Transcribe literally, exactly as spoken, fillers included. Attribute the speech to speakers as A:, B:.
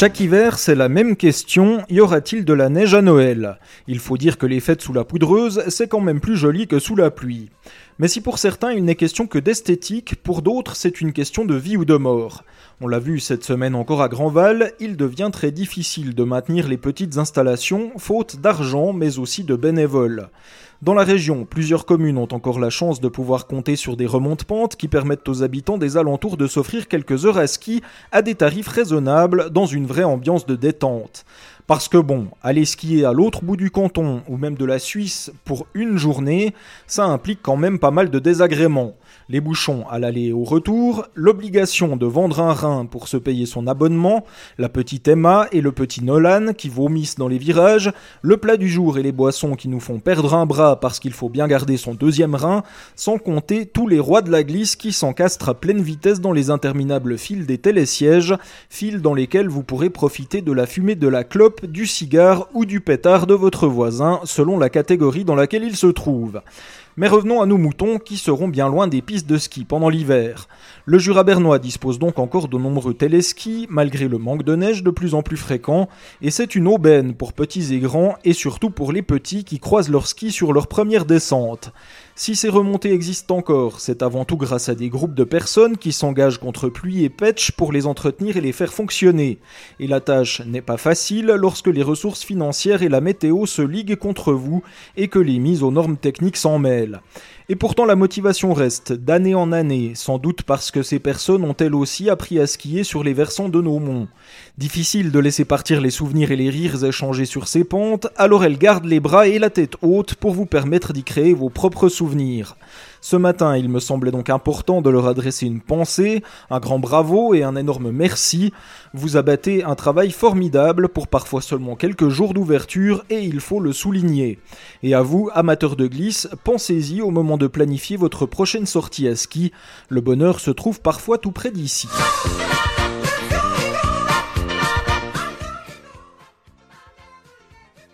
A: Chaque hiver, c'est la même question, y aura-t-il de la neige à Noël ? Il faut dire que les fêtes sous la poudreuse, c'est quand même plus joli que sous la pluie. Mais si pour certains il n'est question que d'esthétique, pour d'autres c'est une question de vie ou de mort. On l'a vu cette semaine encore à Grandval, il devient très difficile de maintenir les petites installations, faute d'argent mais aussi de bénévoles. Dans la région, plusieurs communes ont encore la chance de pouvoir compter sur des remontes-pentes qui permettent aux habitants des alentours de s'offrir quelques heures à ski à des tarifs raisonnables dans une vraie ambiance de détente. Parce que bon, aller skier à l'autre bout du canton ou même de la Suisse pour une journée, ça implique quand même pas mal de désagréments. Les bouchons à l'aller et au retour, l'obligation de vendre un rein pour se payer son abonnement, la petite Emma et le petit Nolan qui vomissent dans les virages, le plat du jour et les boissons qui nous font perdre un bras parce qu'il faut bien garder son deuxième rein, sans compter tous les rois de la glisse qui s'encastrent à pleine vitesse dans les interminables files des télésièges, files dans lesquelles vous pourrez profiter de la fumée de la clope, du cigare ou du pétard de votre voisin, selon la catégorie dans laquelle il se trouve. Mais revenons à nos moutons qui seront bien loin des pistes de ski pendant l'hiver. Le Jura bernois dispose donc encore de nombreux téléskis, malgré le manque de neige de plus en plus fréquent, et c'est une aubaine pour petits et grands, et surtout pour les petits qui croisent leur ski sur leur première descente. Si ces remontées existent encore, c'est avant tout grâce à des groupes de personnes qui s'engagent contre pluie et petch pour les entretenir et les faire fonctionner. Et la tâche n'est pas facile lorsque les ressources financières et la météo se liguent contre vous et que les mises aux normes techniques s'en mêlent. Et pourtant la motivation reste, d'année en année, sans doute parce que ces personnes ont elles aussi appris à skier sur les versants de nos monts. Difficile de laisser partir les souvenirs et les rires échangés sur ces pentes, alors elles gardent les bras et la tête haute pour vous permettre d'y créer vos propres souvenirs. Ce matin, il me semblait donc important de leur adresser une pensée, un grand bravo et un énorme merci. Vous abattez un travail formidable pour parfois seulement quelques jours d'ouverture et il faut le souligner. Et à vous, amateurs de glisse, pensez-y au moment de planifier votre prochaine sortie à ski. Le bonheur se trouve parfois tout près d'ici.